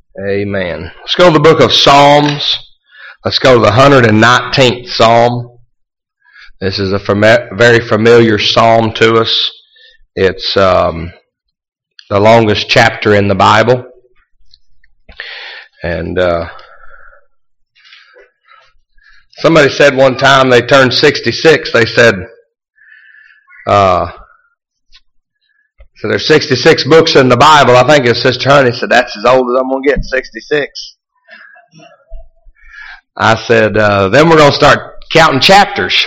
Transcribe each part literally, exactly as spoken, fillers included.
Amen. Let's go to the book of Psalms. Let's go to the one hundred nineteenth Psalm. This is a fam- very familiar psalm to us. It's um, the longest chapter in the Bible. And uh, somebody said one time they turned sixty-six. They said, uh, so there's sixty-six books in the Bible. I think it's Sister Honey said, that's as old as I'm going to get, sixty-six. I said, uh, then we're going to start counting chapters.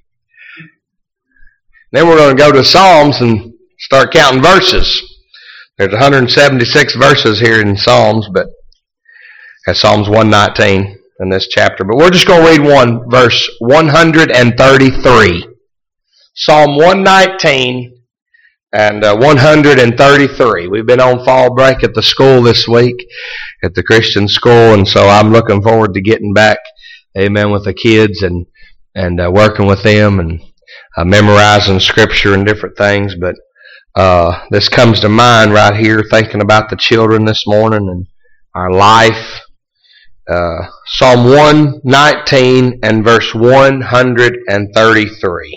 Then we're going to go to Psalms and start counting verses. There's one hundred seventy-six verses here in Psalms, but that's Psalms one nineteen in this chapter. But we're just going to read one, verse one hundred thirty-three. Psalm one nineteen and uh, one hundred thirty-three. We've been on fall break at the school this week, at the Christian school, and so I'm looking forward to getting back, amen, with the kids and, and uh, working with them and uh, memorizing scripture and different things. But uh, this comes to mind right here, thinking about the children this morning and our life. Uh, Psalm one nineteen and verse one hundred thirty-three.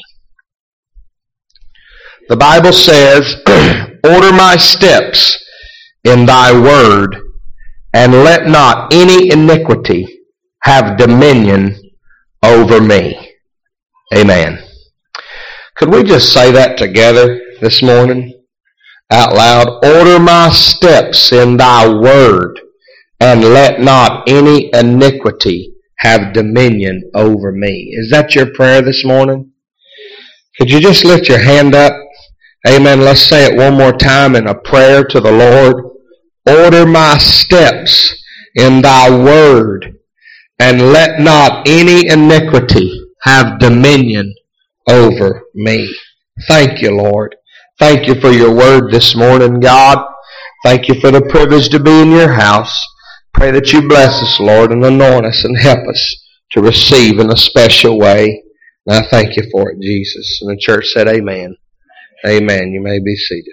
The Bible says, order my steps in thy word, and let not any iniquity have dominion over me. Amen. Could we just say that together this morning out loud? Order my steps in thy word, and let not any iniquity have dominion over me. Is that your prayer this morning? Could you just lift your hand up? Amen. Let's say it one more time in a prayer to the Lord. Order my steps in thy word, and let not any iniquity have dominion over me. Thank you, Lord. Thank you for your word this morning, God. Thank you for the privilege to be in your house. Pray that you bless us, Lord, and anoint us and help us to receive in a special way. And I thank you for it, Jesus. And the church said amen. Amen. You may be seated.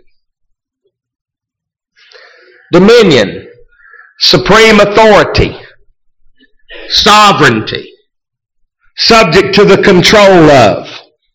Dominion, supreme authority, sovereignty, subject to the control of.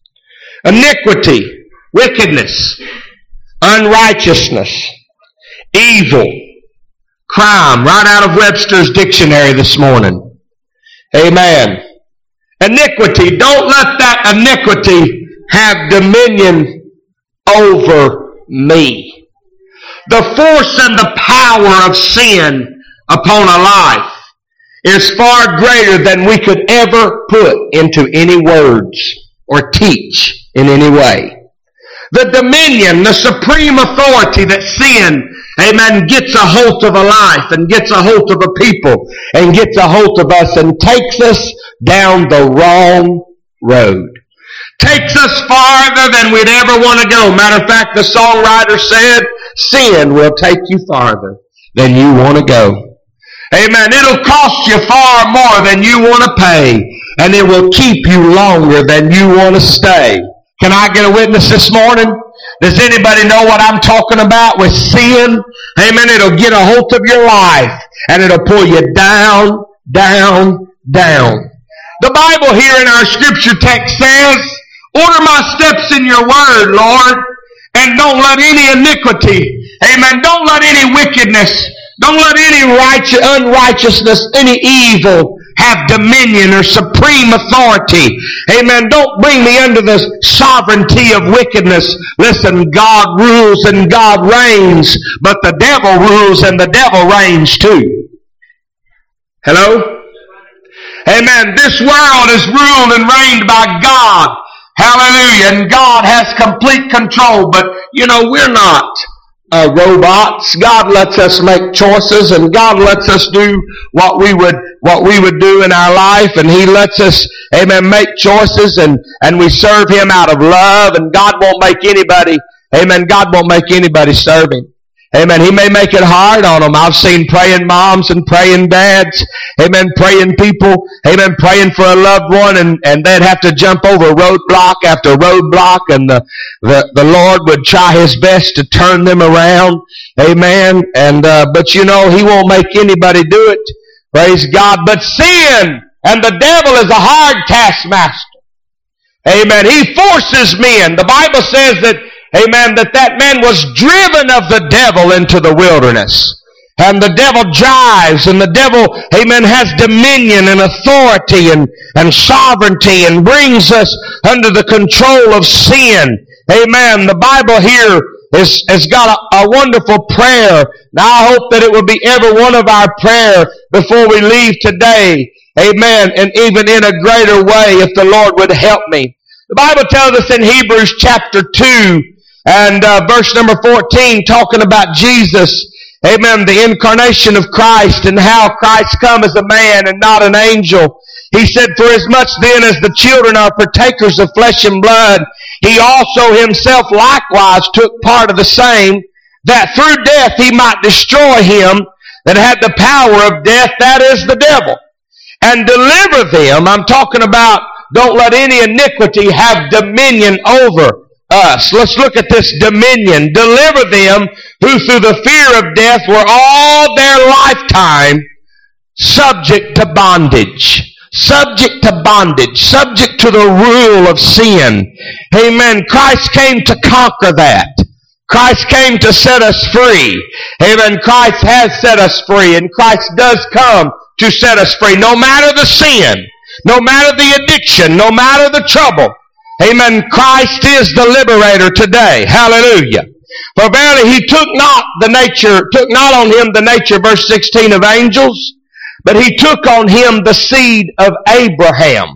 Iniquity, wickedness, unrighteousness, evil, crime, right out of Webster's dictionary this morning. Amen. Iniquity, don't let that iniquity have dominion over me. The force and the power of sin upon a life is far greater than we could ever put into any words or teach in any way. The dominion, the supreme authority that sin, amen, gets a hold of a life and gets a hold of a people and gets a hold of us and takes us down the wrong road. Takes us farther than we'd ever want to go. Matter of fact, the songwriter said, sin will take you farther than you want to go. Amen. It'll cost you far more than you want to pay, and it will keep you longer than you want to stay. Can I get a witness this morning? Does anybody know what I'm talking about with sin? Amen. It'll get a hold of your life, and it'll pull you down, down, down. The Bible here in our scripture text says, order my steps in your word, Lord, and don't let any iniquity, amen, don't let any wickedness, don't let any righteous, unrighteousness, any evil have dominion or supreme authority. Amen. Don't bring me under the sovereignty of wickedness. Listen, God rules and God reigns, but the devil rules and the devil reigns too. Hello? Amen. This world is ruled and reigned by God. Hallelujah. And God has complete control. But, you know, we're not uh, robots. God lets us make choices, and God lets us do what we would what we would do in our life. And He lets us, amen, make choices, and, and we serve Him out of love. And God won't make anybody, amen, God won't make anybody serve Him. Amen. He may make it hard on them. I've seen praying moms and praying dads. Amen. Praying people. Amen. Praying for a loved one, and, and they'd have to jump over roadblock after roadblock, and the, the, the Lord would try His best to turn them around. Amen. And, uh, but you know, He won't make anybody do it. Praise God. But sin and the devil is a hard taskmaster. Amen. He forces men. The Bible says that, amen, that that man was driven of the devil into the wilderness. And the devil drives, and the devil, amen, has dominion and authority and, and sovereignty and brings us under the control of sin. Amen. The Bible here is, has got a, a wonderful prayer. Now I hope that it will be every one of our prayer before we leave today. Amen. And even in a greater way, if the Lord would help me. The Bible tells us in Hebrews chapter two and uh, verse number fourteen, talking about Jesus, amen, the incarnation of Christ and how Christ come as a man and not an angel. He said, for as much then as the children are partakers of flesh and blood, He also Himself likewise took part of the same, that through death He might destroy him that had the power of death, that is the devil, and deliver them. I'm talking about don't let any iniquity have dominion over us. Let's look at this dominion. Deliver them who through the fear of death were all their lifetime subject to bondage. Subject to bondage. Subject to the rule of sin. Amen. Christ came to conquer that. Christ came to set us free. Amen. Christ has set us free, and Christ does come to set us free. No matter the sin, no matter the addiction, no matter the trouble. Amen. Christ is the liberator today. Hallelujah. For verily He took not the nature, took not on Him the nature, verse sixteen, of angels, but He took on Him the seed of Abraham.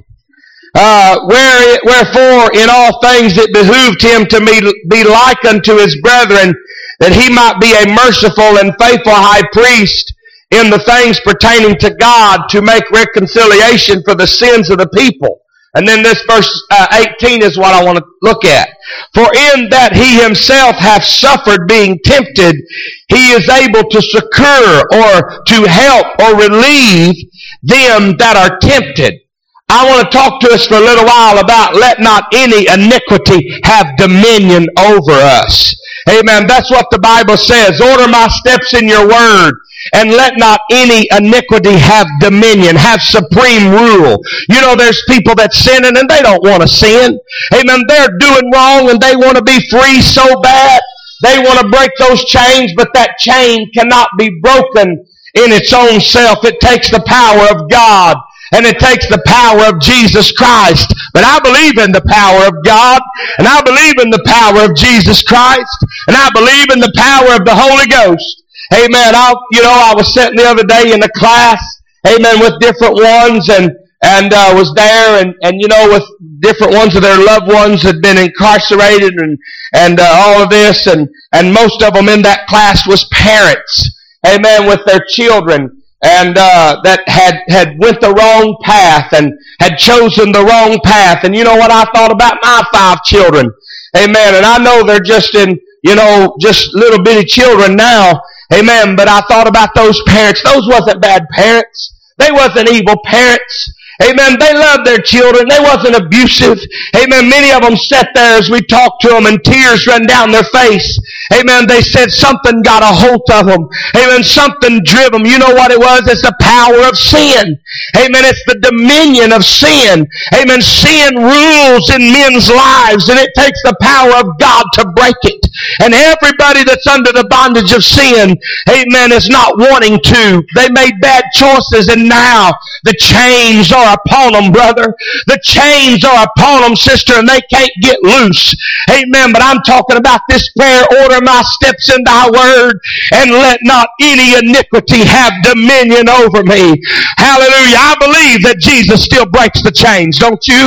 Uh, where, wherefore in all things it behooved Him to be like unto His brethren, that He might be a merciful and faithful high priest in the things pertaining to God, to make reconciliation for the sins of the people. And then this verse uh, eighteen is what I want to look at. For in that He Himself hath suffered being tempted, He is able to succor or to help or relieve them that are tempted. I want to talk to us for a little while about let not any iniquity have dominion over us. Amen. That's what the Bible says. Order my steps in your word, and let not any iniquity have dominion, have supreme rule. You know, there's people that sinning and they don't want to sin. Amen. They're doing wrong and they want to be free so bad. They want to break those chains, but that chain cannot be broken in its own self. It takes the power of God. And it takes the power of Jesus Christ. But I believe in the power of God. And I believe in the power of Jesus Christ. And I believe in the power of the Holy Ghost. Amen. I, you know, I was sitting the other day in a class, amen, with different ones, and and uh, was there, and, and you know, with different ones of their loved ones had been incarcerated, and and uh, all of this, and and most of them in that class was parents, amen, with their children. And uh, that had, had went the wrong path and had chosen the wrong path. And you know what I thought about my five children? Amen. And I know they're just in, you know, just little bitty children now. Amen. But I thought about those parents. Those wasn't bad parents. They wasn't evil parents. Amen. They loved their children. They wasn't abusive. Amen. Many of them sat there as we talked to them and tears ran down their face. Amen. They said something got a hold of them. Amen. Something drove them. You know what it was? It's the power of sin. Amen. It's the dominion of sin. Amen. Sin rules in men's lives, and it takes the power of God to break it. And everybody that's under the bondage of sin, amen, is not wanting to. They made bad choices, and now the chains are upon them, brother. The chains are upon them, sister, and they can't get loose. Amen. But I'm talking about this prayer. Order my steps in thy word, and let not any iniquity have dominion over me. Hallelujah. I believe that Jesus still breaks the chains, don't you?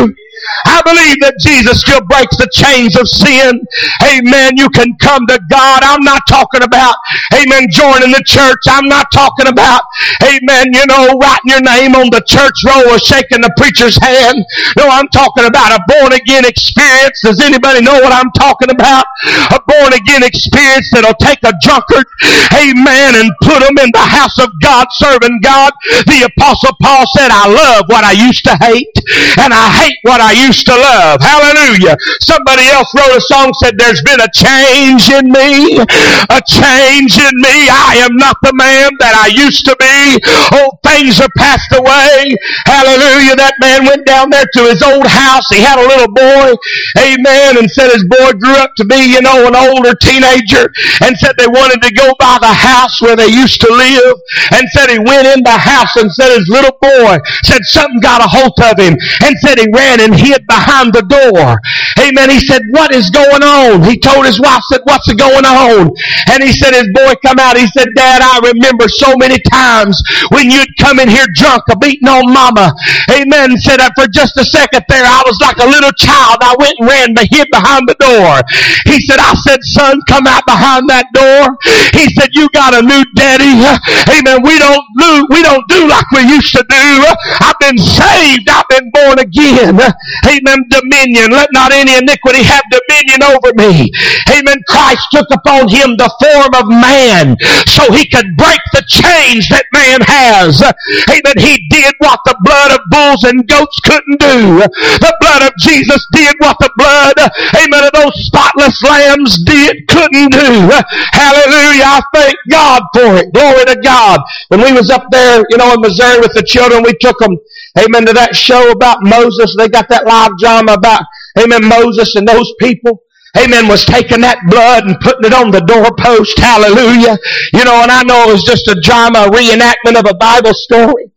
I believe that Jesus still breaks the chains of sin. Amen. You can come to God. I'm not talking about, amen, joining the church. I'm not talking about, amen, you know, writing your name on the church roll or shaking the preacher's hand. No, I'm talking about a born-again experience. Does anybody know what I'm talking about? A born-again experience that'll take a drunkard, amen, and put him in the house of God, serving God. The Apostle Paul said, I love what I used to hate, and I hate what I used to love. Hallelujah. Somebody else wrote a song, said, there's been a change in me, a change in me. I am not the man that I used to be. Old things are passed away. Hallelujah. That man went down there to his old house. He had a little boy, amen, and said his boy grew up to be, you know, an older teenager, and said they wanted to go by the house where they used to live, and said he went in the house and said his little boy said something got a hold of him, and said he ran and hid behind the door. Amen. He said, what is going on? He told his wife, said, what's going on? And he said, his boy come out. He said, Dad, I remember so many times when you'd come in here drunk, a beating on mama. Amen. Said that for just a second there, I was like a little child. I went and ran but hid behind the door. He said, I said, son, come out behind that door. He said, you got a new daddy. Amen. We don't do, we don't do like we used to do. I've been saved. I've been born again. Amen. Dominion. Let not any iniquity have dominion over me. Amen. Christ took upon him the form of man so he could break the chains that man has. Amen. He did what the blood of bulls and goats couldn't do. The blood of Jesus did what the blood, amen, of those spotless lambs did, couldn't do. Hallelujah. I thank God for it. Glory to God. When we was up there, you know, in Missouri with the children, we took them, amen, to that show about Moses. They got that live drama about, amen, Moses and those people. Amen, was taking that blood and putting it on the doorpost. Hallelujah. You know, and I know it was just a drama, a reenactment of a Bible story.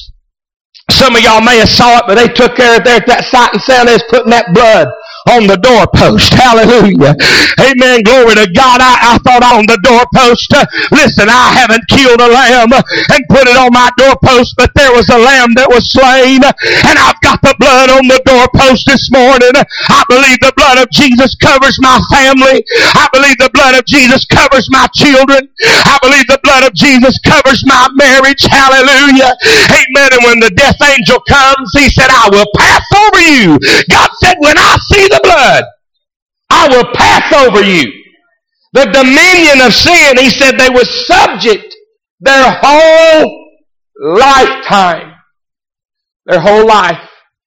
Some of y'all may have saw it, but they took care of it there at that sight and sound. They was putting that blood on the doorpost. Hallelujah. Amen. Glory to God. I, I thought on the doorpost, uh, listen, I haven't killed a lamb and put it on my doorpost, but there was a lamb that was slain, and I've got the blood on the doorpost this morning. I believe the blood of Jesus covers my family. I believe the blood of Jesus covers my children. I believe the blood of Jesus covers my marriage. Hallelujah. Amen. And when the death angel comes, he said, I will pass over you. God said, when I see the blood, I will pass over you. The dominion of sin, he said, they were subject their whole lifetime. Their whole life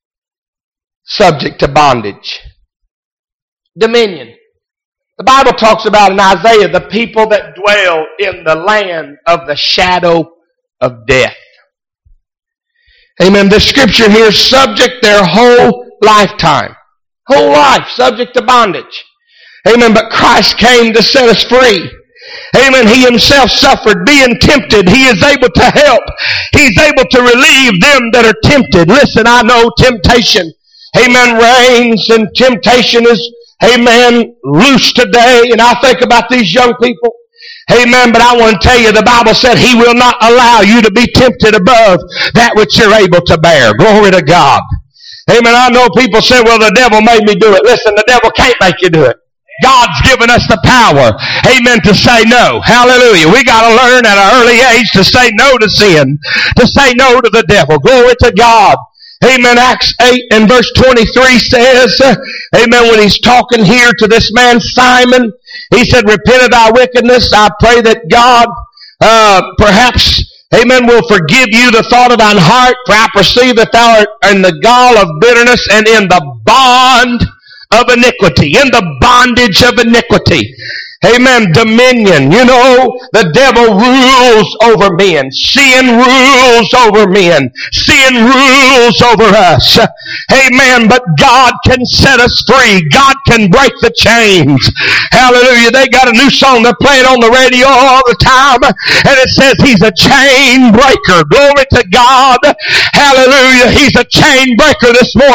subject to bondage. Dominion. The Bible talks about in Isaiah the people that dwell in the land of the shadow of death. Amen. The scripture here is subject their whole lifetime. Whole life subject to bondage. Amen. But Christ came to set us free. Amen. He himself suffered being tempted. He is able to help. He's able to relieve them that are tempted. Listen, I know temptation, amen, reigns, and temptation is, amen, loose today. And I think about these young people. Amen. But I want to tell you, the Bible said he will not allow you to be tempted above that which you're able to bear. Glory to God. Amen. I know people say, well, the devil made me do it. Listen, the devil can't make you do it. God's given us the power, amen, to say no. Hallelujah. We got to learn at an early age to say no to sin, to say no to the devil. Glory to God. Amen. Acts eight and verse twenty-three says, amen, when he's talking here to this man Simon, he said, repent of thy wickedness. I pray that God uh, perhaps, amen, will forgive you the thought of thine heart, for I perceive that thou art in the gall of bitterness and in the bond of iniquity, in the bondage of iniquity. Amen. Dominion. You know, the devil rules over men. Sin rules over men. Sin rules over us. Amen. But God can set us free. God can break the chains. Hallelujah. They got a new song they're playing on the radio all the time, and it says he's a chain breaker. Glory to God. Hallelujah. He's a chain breaker this morning.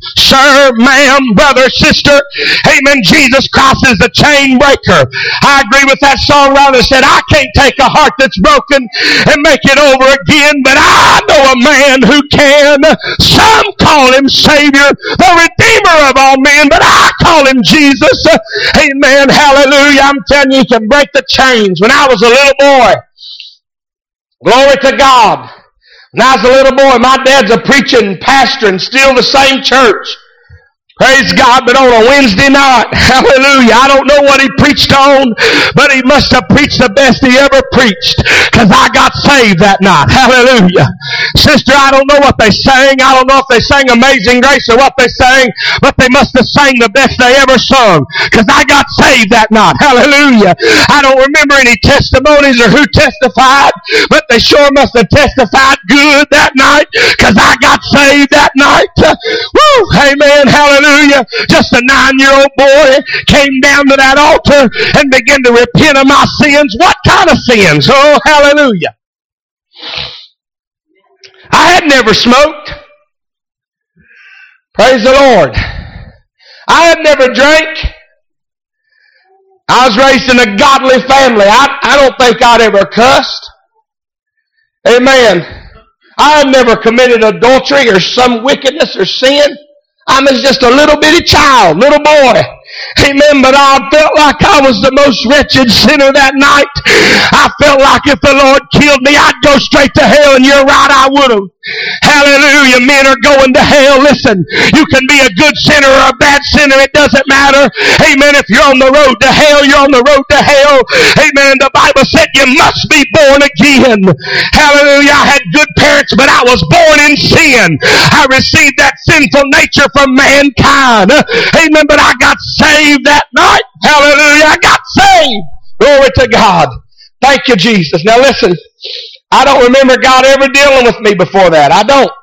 Sir, ma'am, brother, sister, amen, Jesus Christ is the chain breaker. I agree with that songwriter that said, I can't take a heart that's broken and make it over again, but I know a man who can. Some call him Savior, the Redeemer of all men, but I call him Jesus. Amen, hallelujah. I'm telling you, you can break the chains. When I was a little boy, glory to God. When I was a little boy, my dad's a preaching pastor and still the same church. Praise God, but on a Wednesday night, hallelujah, I don't know what he preached on, but he must have preached the best he ever preached, because I got saved that night. Hallelujah. Sister, I don't know what they sang. I don't know if they sang Amazing Grace or what they sang, but they must have sang the best they ever sung, because I got saved that night. Hallelujah. I don't remember any testimonies or who testified, but they sure must have testified good that night, because I got saved that night. Woo! Amen. Hallelujah. Just a nine-year-old boy came down to that altar and began to repent of my sins. What kind of sins? Oh, hallelujah. I had never smoked. Praise the Lord. I had never drank. I was raised in a godly family. I, I don't think I'd ever cussed. Amen. I had never committed adultery or some wickedness or sin. I was just a little bitty child, little boy. Amen. But I felt like I was the most wretched sinner that night. I felt like if the Lord killed me, I'd go straight to hell, and you're right, I would have. Hallelujah. Men are going to hell. Listen, you can be a good sinner or a bad sinner. It doesn't matter. Amen. If you're on the road to hell, you're on the road to hell. Amen. The Bible said you must be born again. Hallelujah. I had good parents, but I was born in sin. I received that sinful nature from mankind. Amen. But I got saved that night. Hallelujah. I got saved. Glory to God. Thank you, Jesus. Now listen. I don't remember God ever dealing with me before that. I don't.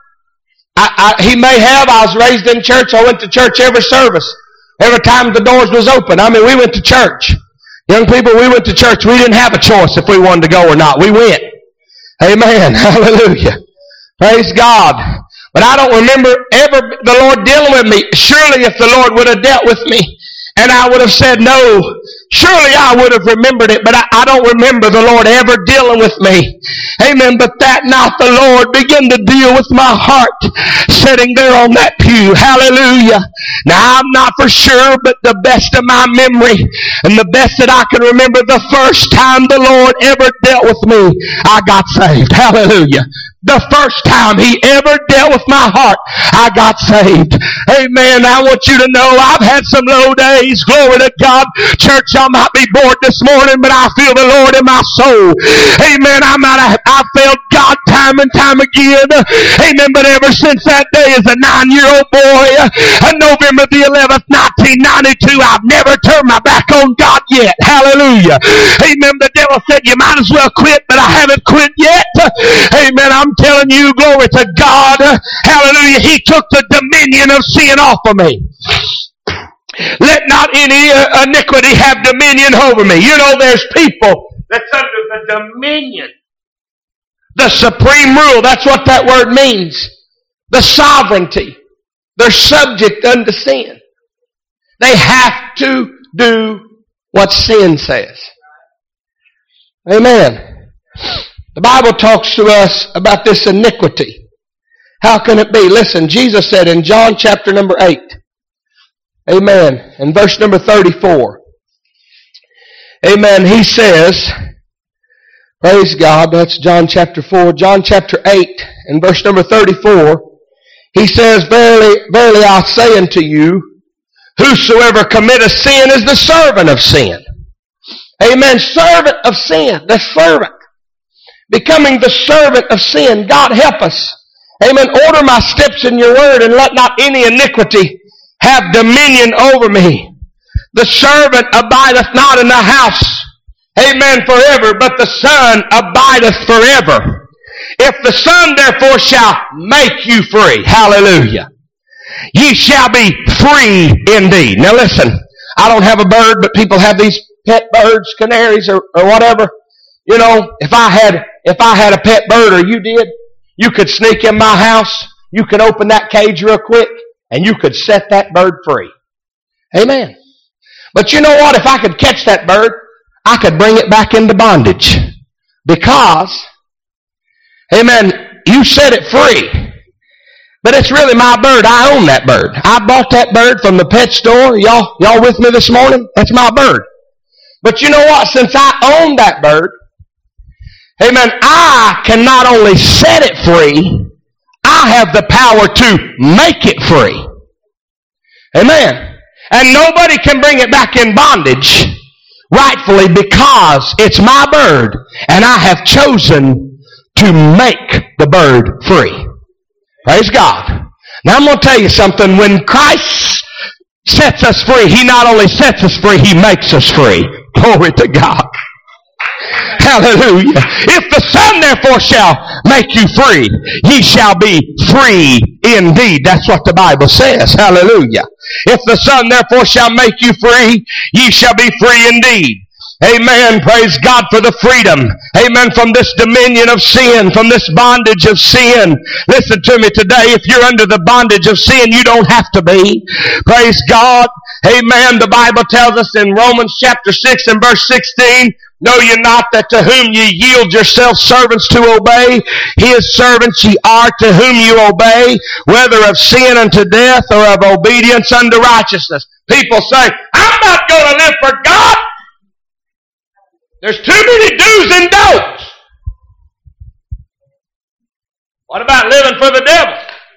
I, I, he may have. I was raised in church. I went to church every service. Every time the doors was open. I mean, we went to church. Young people, we went to church. We didn't have a choice if we wanted to go or not. We went. Amen. Hallelujah. Praise God. But I don't remember ever the Lord dealing with me. Surely if the Lord would have dealt with me and I would have said no, surely I would have remembered it, but I, I don't remember the Lord ever dealing with me. Amen. But that night the Lord began to deal with my heart sitting there on that pew. Hallelujah. Now I'm not for sure, but the best of my memory and the best that I can remember, the first time the Lord ever dealt with me, I got saved. Hallelujah. The first time He ever dealt with my heart, I got saved. Amen. I want you to know I've had some low days. Glory to God. Church, I might be bored this morning, but I feel the Lord in my soul. Amen. I might have, I felt God time and time again. Amen. But ever since that day as a nine-year-old boy, on November the eleventh, nineteen ninety-two, I've never turned my back on God yet. Hallelujah. Amen. The devil said you might as well quit, but I haven't quit yet. Amen. I'm telling you, glory to God. Hallelujah. He took the dominion of sin off of me. Let not any uh, iniquity have dominion over me. You know, there's people that's under the dominion. The supreme rule. That's what that word means. The sovereignty. They're subject unto sin. They have to do what sin says. Amen. The Bible talks to us about this iniquity. How can it be? Listen, Jesus said in John chapter number eight, amen, in verse number thirty-four, amen, He says, praise God, that's John chapter four, John chapter eight, in verse number thirty-four, He says, Verily, verily I say unto you, whosoever committeth sin is the servant of sin. Amen, servant of sin, the servant. Becoming the servant of sin. God help us. Amen. Order my steps in your word and let not any iniquity have dominion over me. The servant abideth not in the house. Amen. Forever. But the Son abideth forever. If the Son therefore shall make you free. Hallelujah. Ye shall be free indeed. Now listen. I don't have a bird, but people have these pet birds, canaries or, or whatever. You know, if I had, if I had a pet bird or you did, you could sneak in my house. You could open that cage real quick and you could set that bird free. Amen. But you know what? If I could catch that bird, I could bring it back into bondage. Because, amen, you set it free. But it's really my bird. I own that bird. I bought that bird from the pet store. Y'all, y'all with me this morning? That's my bird. But you know what? Since I own that bird, amen, I can not only set it free, I have the power to make it free. Amen. And nobody can bring it back in bondage rightfully because it's my bird and I have chosen to make the bird free. Praise God. Now I'm going to tell you something. When Christ sets us free, He not only sets us free, He makes us free. Glory to God. Hallelujah. If the Son therefore shall make you free, ye shall be free indeed. That's what the Bible says. Hallelujah. If the Son therefore shall make you free, ye shall be free indeed. Amen. Praise God for the freedom. Amen. From this dominion of sin, from this bondage of sin. Listen to me today. If you're under the bondage of sin, you don't have to be. Praise God. Amen. The Bible tells us in Romans chapter six and verse sixteen, know ye not that to whom ye yield yourselves servants to obey, his servants ye are to whom you obey, whether of sin unto death or of obedience unto righteousness. People say, I'm not going to live for God. There's too many do's and don'ts. What about living for the devil?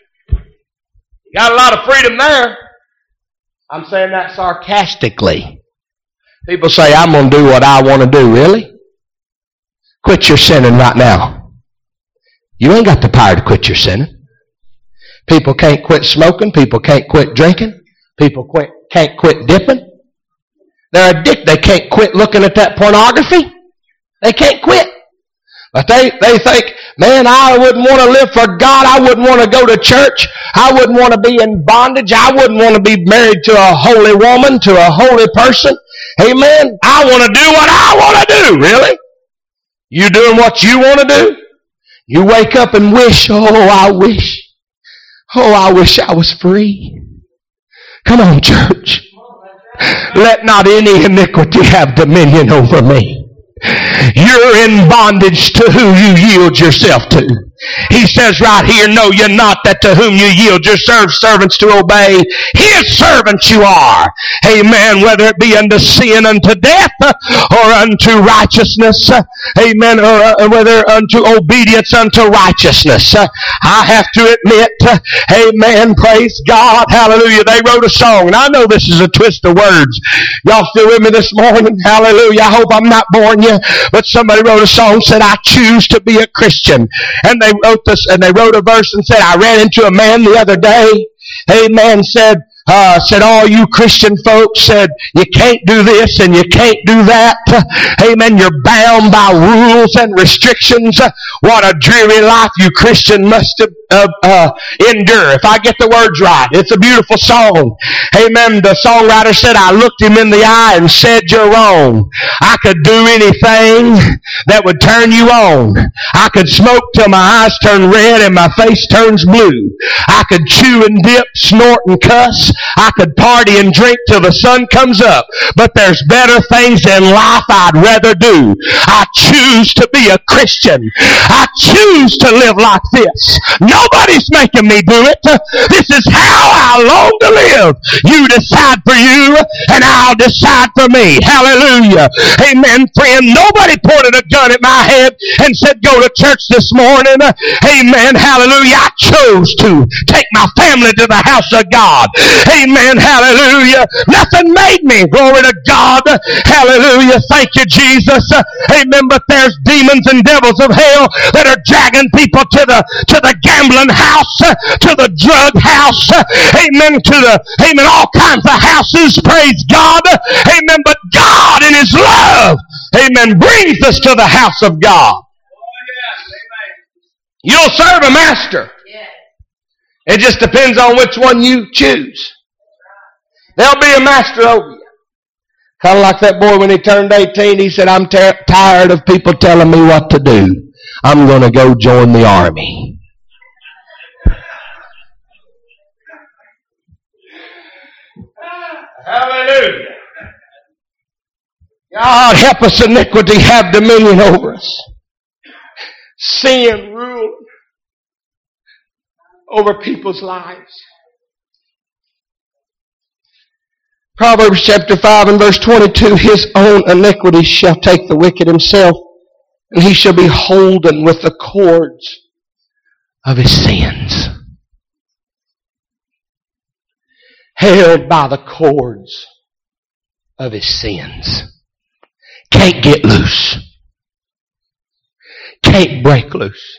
You got a lot of freedom there. I'm saying that sarcastically. People say, I'm going to do what I want to do. Really? Quit your sinning right now. You ain't got the power to quit your sinning. People can't quit smoking. People can't quit drinking. People quit, can't quit dipping. They're addicted. They can't quit looking at that pornography. They can't quit. But they, they think, man, I wouldn't want to live for God. I wouldn't want to go to church. I wouldn't want to be in bondage. I wouldn't want to be married to a holy woman, to a holy person. Amen. I want to do what I want to do. Really? You doing what you want to do? You wake up and wish, oh, I wish. Oh, I wish I was free. Come on, church. Let not any iniquity have dominion over me. You're in bondage to who you yield yourself to. He says right here, know ye not that to whom you yield your servants to obey, his servants you are. Amen. Whether it be unto sin, unto death, or unto righteousness. Amen. Or uh, whether unto obedience unto righteousness. Uh, I have to admit, uh, amen, praise God, hallelujah. They wrote a song, and I know this is a twist of words. Y'all still with me this morning? Hallelujah. I hope I'm not boring you. But somebody wrote a song, said, I choose to be a Christian. And they wrote this, and they wrote a verse and said, I ran into a man the other day. Amen. Said, uh, said all you Christian folks said, you can't do this and you can't do that. Amen. You're bound by rules and restrictions. What a dreary life you Christian must have Uh, uh, endure. If I get the words right, it's a beautiful song. Amen. The songwriter said, I looked him in the eye and said, you're wrong. I could do anything that would turn you on. I could smoke till my eyes turn red and my face turns blue. I could chew and dip, snort and cuss. I could party and drink till the sun comes up. But there's better things in life I'd rather do. I choose to be a Christian. I choose to live like this. No Nobody's making me do it. This is how I long to live. You decide for you, and I'll decide for me. Hallelujah. Amen, friend. Nobody pointed a gun at my head and said, go to church this morning. Amen. Hallelujah. I chose to take my family to the house of God. Amen. Hallelujah. Nothing made me. Glory to God. Hallelujah. Thank you, Jesus. Amen. But there's demons and devils of hell that are dragging people to the, to the gambling house, to the drug house, amen, to the, amen, all kinds of houses, praise God, amen, but God in His love, amen, brings us to the house of God. You'll serve a master. It just depends on which one you choose. There'll be a master over you. Kind of like that boy when he turned eighteen, he said, I'm ter- tired of people telling me what to do. I'm going to go join the army. Hallelujah. God, help us, iniquity have dominion over us. Sin rule over people's lives. Proverbs chapter five and verse twenty-two, his own iniquity shall take the wicked himself, and he shall be holden with the cords of his sins. Held by the cords of his sins. Can't get loose. Can't break loose.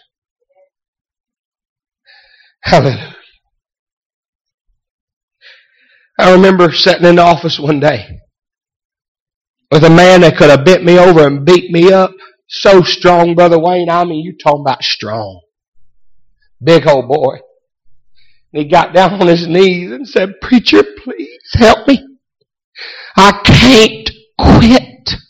Hallelujah. I remember sitting in the office one day with a man that could have bent me over and beat me up. So strong, Brother Wayne. I mean, you talking about strong. Big old boy. And he got down on his knees and said, "Preacher, please help me. I can't quit.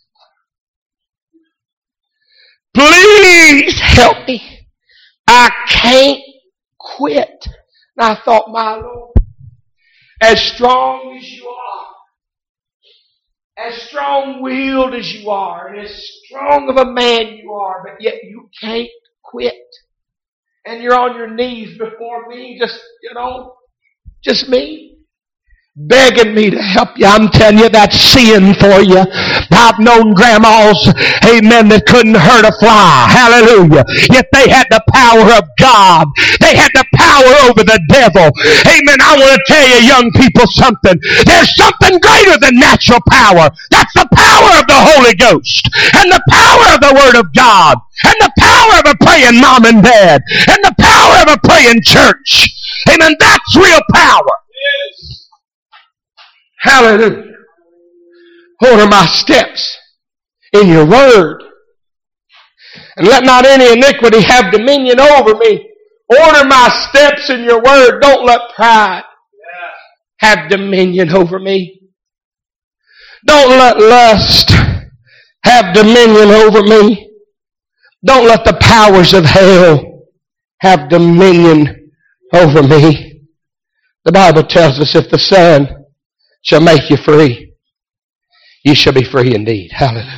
Please help me. I can't quit." And I thought, my Lord, as strong as you are, as strong-willed as you are, and as strong of a man you are, but yet you can't quit. And you're on your knees before me, just, you know, just me, begging me to help you. I'm telling you, that's sin for you. I've known grandmas, amen, that couldn't hurt a fly. Hallelujah. Yet they had the power of God. They had the power over the devil. Amen. I want to tell you, young people, something. There's something greater than natural power. That's the power of the Holy Ghost. And the power of the Word of God. And the power of a praying mom and dad. And the power of a praying church. Amen. That's real power. Yes. Hallelujah. Order my steps in your word. And let not any iniquity have dominion over me. Order my steps in your word. Don't let pride have dominion over me. Don't let lust have dominion over me. Don't let the powers of hell have dominion over me. The Bible tells us if the Son shall make you free, you shall be free indeed. Hallelujah.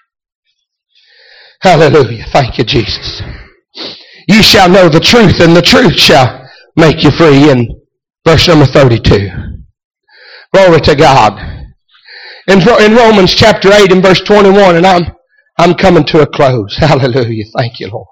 Hallelujah. Thank you, Jesus. You shall know the truth, and the truth shall make you free, in verse number thirty-two. Glory to God. In, in Romans chapter eight and verse twenty-one, and I'm, I'm coming to a close. Hallelujah. Thank you, Lord.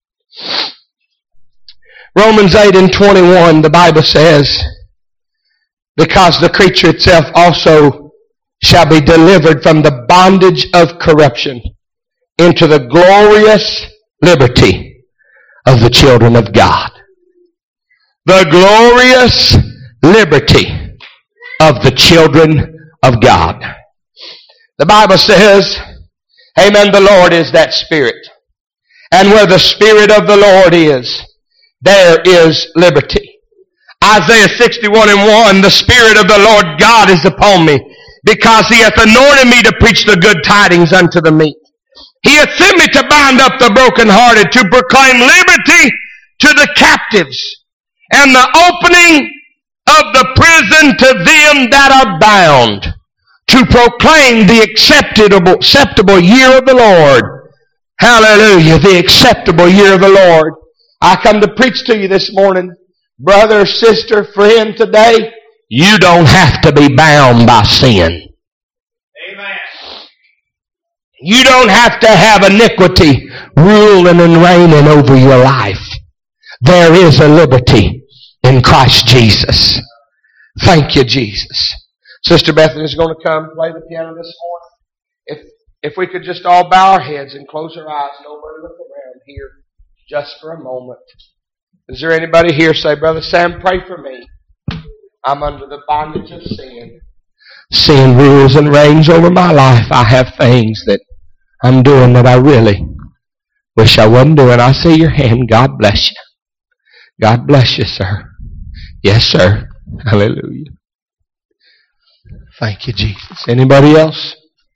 Romans eight and twenty-one, the Bible says, because the creature itself also shall be delivered from the bondage of corruption into the glorious liberty of the children of God. The glorious liberty of the children of God. The Bible says, amen, the Lord is that Spirit. And where the Spirit of the Lord is, there is liberty. Isaiah sixty-one and one, the Spirit of the Lord God is upon me, because He hath anointed me to preach the good tidings unto the meek. He hath sent me to bind up the brokenhearted, to proclaim liberty to the captives, and the opening of the prison to them that are bound, to proclaim the acceptable, acceptable year of the Lord. Hallelujah, the acceptable year of the Lord. I come to preach to you this morning. Brother, sister, friend, today, you don't have to be bound by sin. Amen. You don't have to have iniquity ruling and reigning over your life. There is a liberty in Christ Jesus. Thank you, Jesus. Sister Bethany is going to come play the piano this morning. If, if we could just all bow our heads and close our eyes, nobody look around here just for a moment. Is there anybody here say, Brother Sam, pray for me. I'm under the bondage of sin. Sin rules and reigns over my life. I have things that I'm doing that I really wish I wasn't doing. I see your hand. God bless you. God bless you, sir. Yes, sir. Hallelujah. Thank you, Jesus. Anybody else?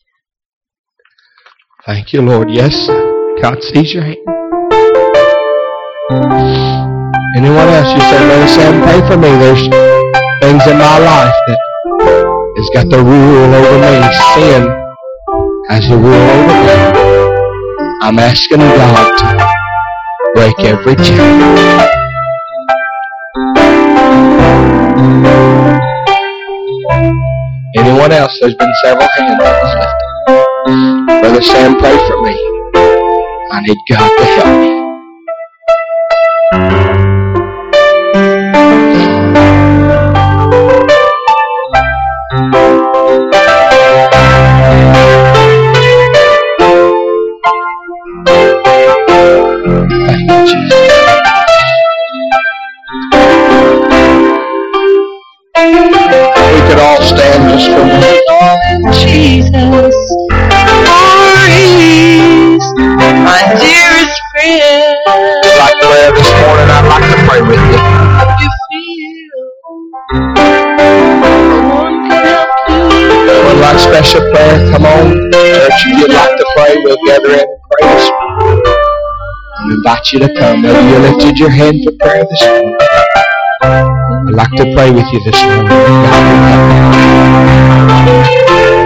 Thank you, Lord. Yes, sir. God sees your hand. Anyone else? You say, Brother Sam, pray for me. There's things in my life that has got the rule over me. Sin has the rule over me. I'm asking God to break every chain. Anyone else? There's been several hands lifted. Brother Sam, pray for me. I need God to help me. Thank you, Jesus. We could all stand just for a minute. Lord Jesus, Maurice, my dearest friend. I'd like prayer this morning. I'd like to pray with you. You feel no one can help you. Would like special prayer? Come on, church. If you'd like to pray, we'll gather in and pray this morning. I invite you to come. Maybe you lifted your hand for prayer this morning. I'd like to pray with you this morning. God will help you.